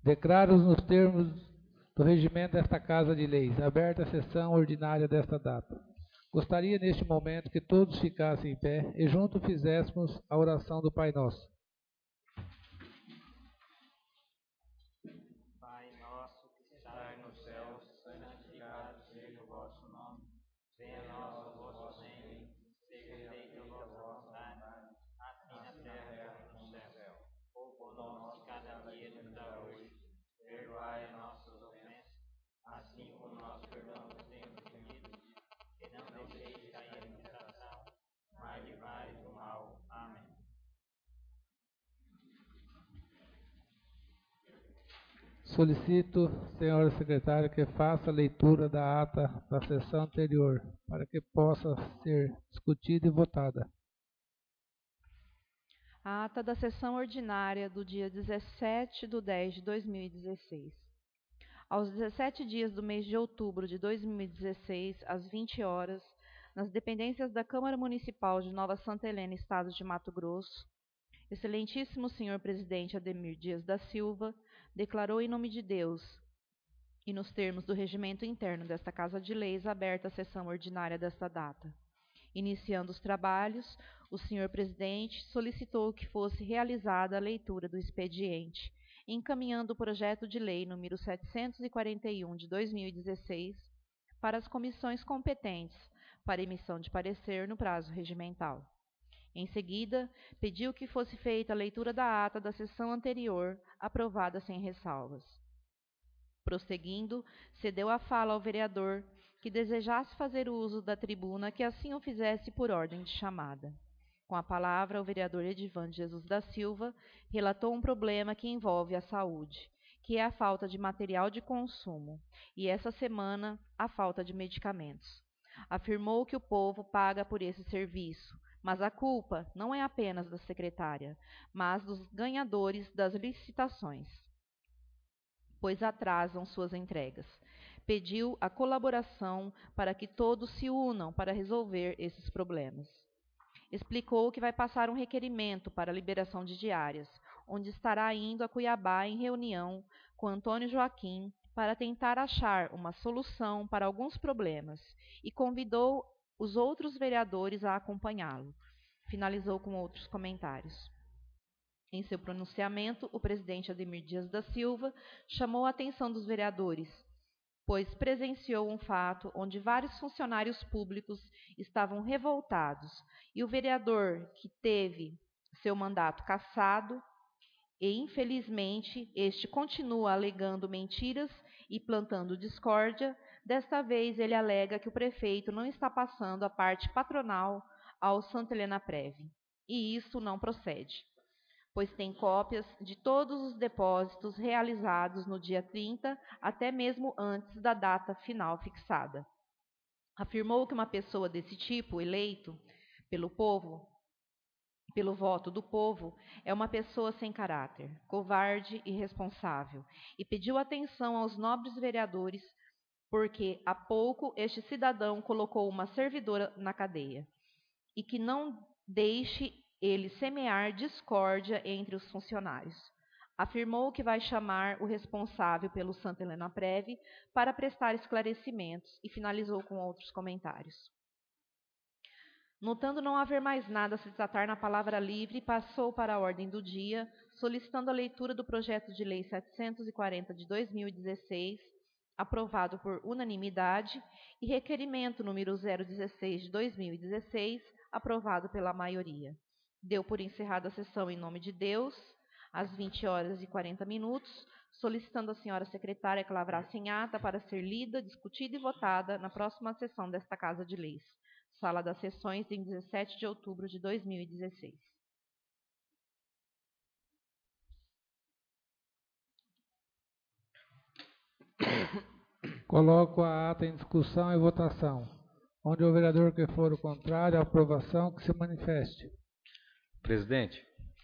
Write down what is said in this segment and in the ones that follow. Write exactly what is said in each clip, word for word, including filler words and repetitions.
Declaro nos termos do regimento desta Casa de Leis, aberta a sessão ordinária desta data. Gostaria neste momento que todos ficassem em pé e juntos fizéssemos a oração do Pai Nosso. Pai nosso que estás no céu, santificado seja o vosso nome. Venha a nós o vosso reino, seja feita a vossa vontade, assim na terra como no céu. O pão nosso de cada dia nos dá hoje. Perdoai as nossas ofensas, assim como nós perdoamos os ofendidos, e não deixeis cair em tentação, mas livrai do mal. Amém. Solicito, senhora secretária, que faça a leitura da ata da sessão anterior, para que possa ser discutida e votada. A ata da sessão ordinária do dia dezessete de dez de dois mil e dezesseis. Aos dezessete dias do mês de outubro de dois mil e dezesseis, às vinte horas, nas dependências da Câmara Municipal de Nova Santa Helena, Estado de Mato Grosso, Excelentíssimo senhor Presidente Ademir Dias da Silva declarou em nome de Deus e nos termos do regimento interno desta Casa de Leis aberta a sessão ordinária desta data. Iniciando os trabalhos, o senhor Presidente solicitou que fosse realizada a leitura do expediente, encaminhando o projeto de lei número setecentos e quarenta e um de dois mil e dezesseis para as comissões competentes para emissão de parecer no prazo regimental. Em seguida, pediu que fosse feita a leitura da ata da sessão anterior, aprovada sem ressalvas. Prosseguindo, cedeu a fala ao vereador que desejasse fazer uso da tribuna que assim o fizesse por ordem de chamada. Com a palavra, o vereador Edivan Jesus da Silva relatou um problema que envolve a saúde, que é a falta de material de consumo, e essa semana a falta de medicamentos. Afirmou que o povo paga por esse serviço, mas a culpa não é apenas da secretária, mas dos ganhadores das licitações, pois atrasam suas entregas. Pediu a colaboração para que todos se unam para resolver esses problemas. Explicou que vai passar um requerimento para a liberação de diárias, onde estará indo a Cuiabá em reunião com Antônio Joaquim para tentar achar uma solução para alguns problemas e convidou os outros vereadores a acompanhá-lo. Finalizou com outros comentários. Em seu pronunciamento, o presidente Ademir Dias da Silva chamou a atenção dos vereadores, pois presenciou um fato onde vários funcionários públicos estavam revoltados e o vereador que teve seu mandato cassado e, infelizmente, este continua alegando mentiras e plantando discórdia. Desta vez, ele alega que o prefeito não está passando a parte patronal ao Santa Helena Prev, e isso não procede, pois tem cópias de todos os depósitos realizados no dia trinta, até mesmo antes da data final fixada. Afirmou que uma pessoa desse tipo, eleito pelo povo, pelo voto do povo, é uma pessoa sem caráter, covarde e irresponsável, e pediu atenção aos nobres vereadores, porque há pouco este cidadão colocou uma servidora na cadeia, e que não deixe ele semear discórdia entre os funcionários. Afirmou que vai chamar o responsável pelo Santa Helena Prev para prestar esclarecimentos e finalizou com outros comentários. Notando não haver mais nada a se tratar na palavra livre, passou para a ordem do dia, solicitando a leitura do projeto de lei setecentos e quarenta de dois mil e dezesseis, aprovado por unanimidade, e requerimento número zero dezesseis de dois mil e dezesseis, aprovado pela maioria. Deu por encerrada a sessão em nome de Deus, às vinte horas e quarenta minutos, solicitando à senhora secretária que lavrasse em ata para ser lida, discutida e votada na próxima sessão desta Casa de Leis. Sala das Sessões, em dezessete de outubro de dois mil e dezesseis. Coloco a ata em discussão e votação. Onde o vereador que for o contrário à aprovação, que se manifeste. Presidente.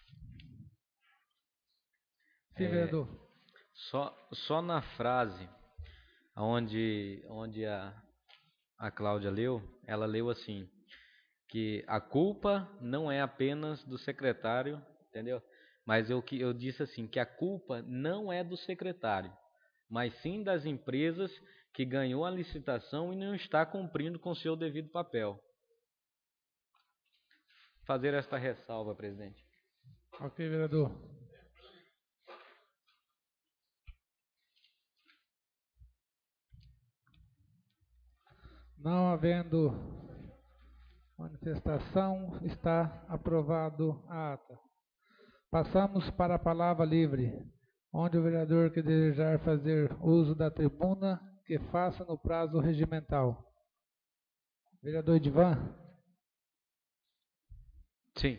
Sim, é, vereador. Só, só na frase onde, onde a, a Cláudia leu, ela leu assim, que a culpa não é apenas do secretário, entendeu? mas eu, eu disse assim, que a culpa não é do secretário, mas sim das empresas que ganhou a licitação e não está cumprindo com o seu devido papel. Fazer esta ressalva, presidente. Ok, vereador. Não havendo manifestação, está aprovado a ata. Passamos para a palavra livre, onde o vereador que desejar fazer uso da tribuna, que faça no prazo regimental. Vereador Edivan? Sim.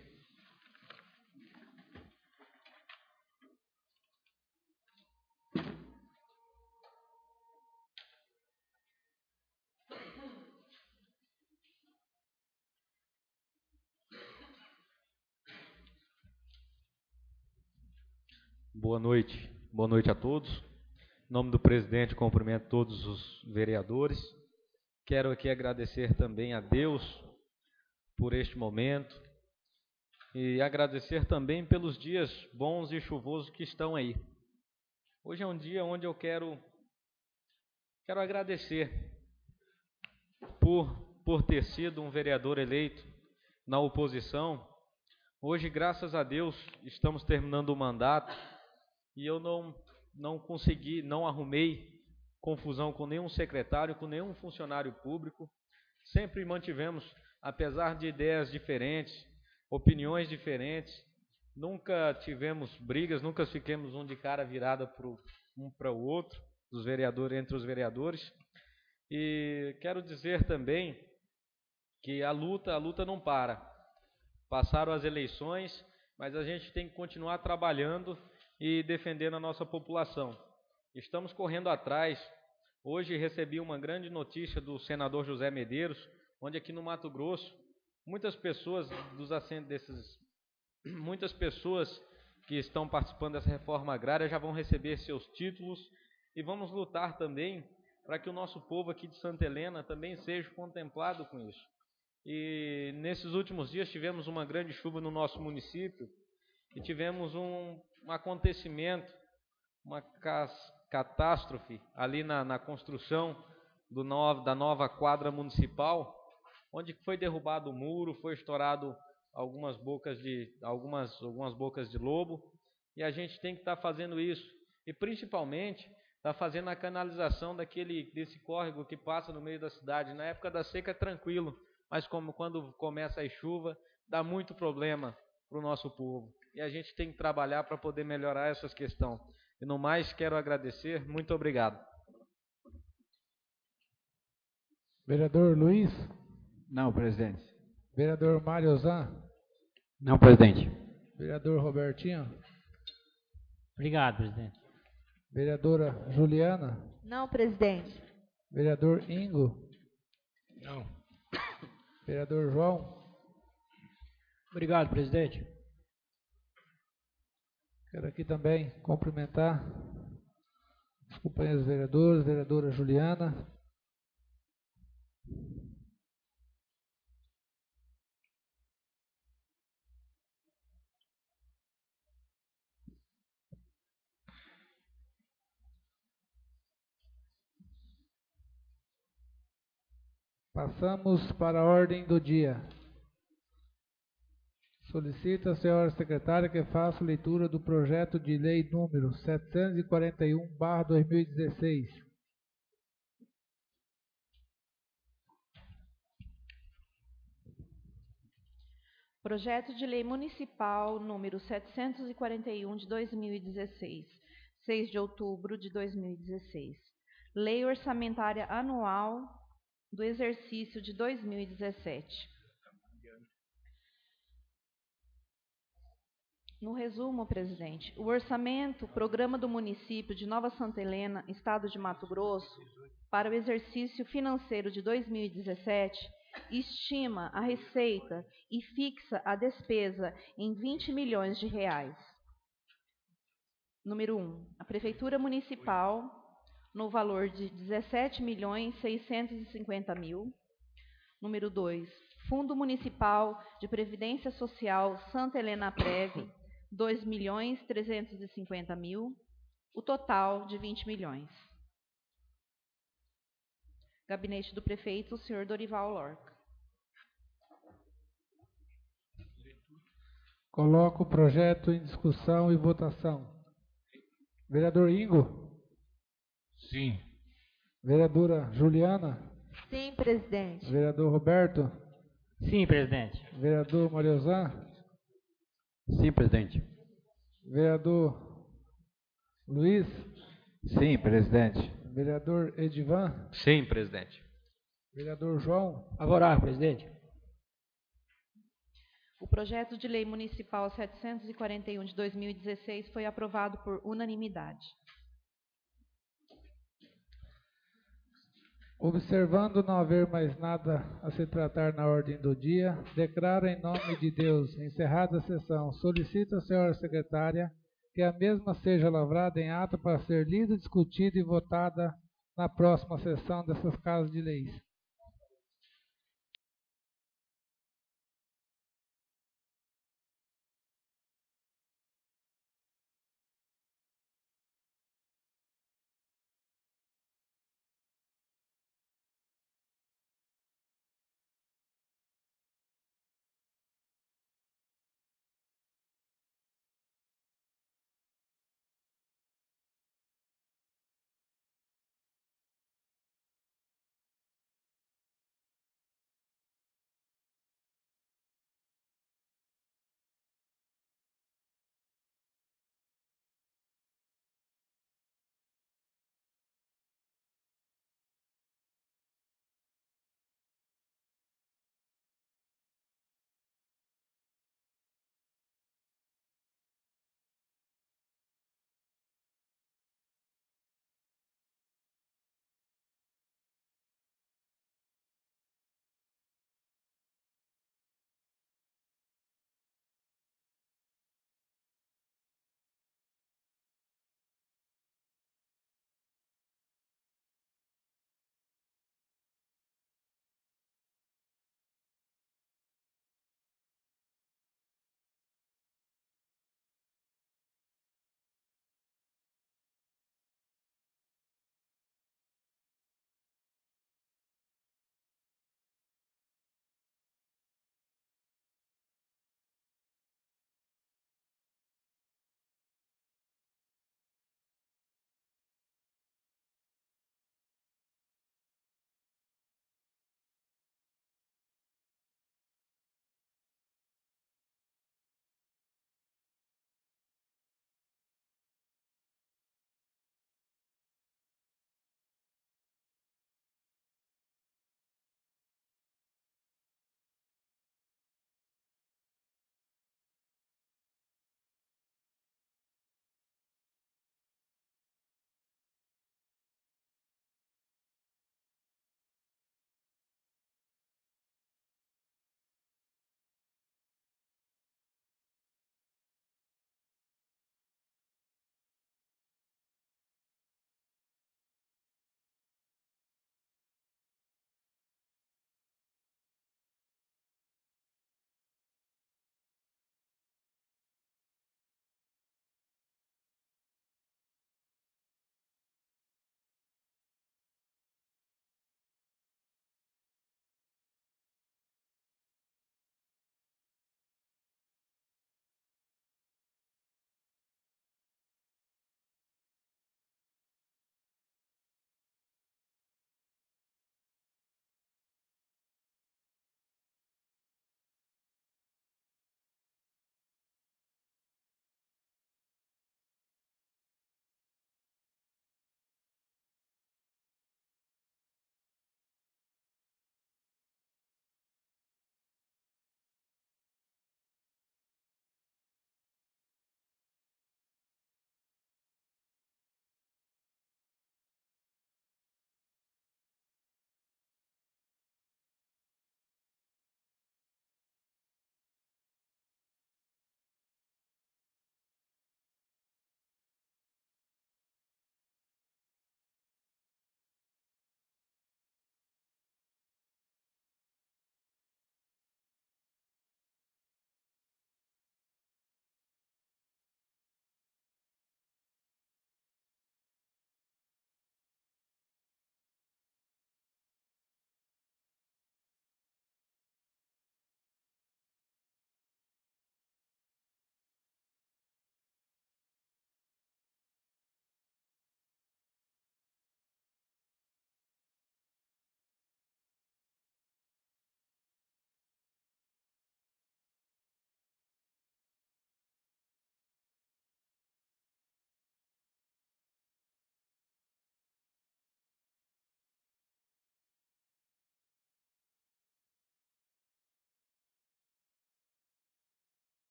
Boa noite. Boa noite a todos. Em nome do presidente, cumprimento todos os vereadores. Quero aqui agradecer também a Deus por este momento e agradecer também pelos dias bons e chuvosos que estão aí. Hoje é um dia onde eu quero, quero agradecer por, por ter sido um vereador eleito na oposição. Hoje, graças a Deus, estamos terminando o mandato e eu não, não consegui, não arrumei confusão com nenhum secretário, com nenhum funcionário público. Sempre mantivemos, apesar de ideias diferentes, opiniões diferentes, nunca tivemos brigas, nunca fiquemos um de cara virada pro, um para o outro, dos vereadores, entre os vereadores. E quero dizer também que a luta, a luta não para. Passaram as eleições, mas a gente tem que continuar trabalhando e defendendo a nossa população. Estamos correndo atrás. Hoje recebi uma grande notícia do senador José Medeiros, onde aqui no Mato Grosso, muitas pessoas dos assentos desses, muitas pessoas que estão participando dessa reforma agrária já vão receber seus títulos e vamos lutar também para que o nosso povo aqui de Santa Helena também seja contemplado com isso. E nesses últimos dias tivemos uma grande chuva no nosso município e tivemos um, um acontecimento, uma cas, catástrofe ali na, na construção do no, da nova quadra municipal, onde foi derrubado o muro, foi estourado algumas bocas de, algumas, algumas bocas de lobo, e a gente tem que estar tá fazendo isso. E principalmente está fazendo a canalização daquele, desse córrego que passa no meio da cidade. Na época da seca é tranquilo, mas como quando começa a chuva, dá muito problema para o nosso povo. E a gente tem que trabalhar para poder melhorar essas questões. E no mais, quero agradecer. Muito obrigado. Vereador Luiz? Não, presidente. Vereador Mário Ozan? Não, presidente. Vereador Robertinho? Obrigado, presidente. Vereadora Juliana? Não, presidente. Vereador Ingo? Não. Vereador João? Obrigado, presidente. Quero aqui também cumprimentar os companheiros vereadores, vereadora Juliana. Passamos para a ordem do dia. Solicita a senhora secretária que faça leitura do projeto de lei número setecentos e quarenta e um barra dois mil e dezesseis. Projeto de lei municipal número setecentos e quarenta e um de dois mil e dezesseis, seis de outubro de dois mil e dezesseis. Lei orçamentária anual do exercício de dois mil e dezessete. No resumo, presidente, o orçamento, programa do município de Nova Santa Helena, estado de Mato Grosso, para o exercício financeiro de dois mil e dezessete, estima a receita e fixa a despesa em vinte milhões de reais. Número um, a Prefeitura Municipal, no valor de dezessete milhões seiscentos e cinquenta mil. Número dois, Fundo Municipal de Previdência Social Santa Helena Prev, dois milhões trezentos e cinquenta mil, o total de vinte milhões. Gabinete do Prefeito, o senhor Dorival Lorca. Coloco o projeto em discussão e votação. Vereador Ingo? Sim. Vereadora Juliana? Sim, presidente. Vereador Roberto? Sim, presidente. Vereador Mariozan? Sim, presidente. Vereador Luiz? Sim, presidente. Vereador Edivan? Sim, presidente. Vereador João? Favorável, presidente. O projeto de lei municipal setecentos e quarenta e um de dois mil e dezesseis foi aprovado por unanimidade. Observando não haver mais nada a se tratar na ordem do dia, declaro em nome de Deus encerrada a sessão. Solicito à senhora secretária que a mesma seja lavrada em ato para ser lida, discutida e votada na próxima sessão dessas casas de leis.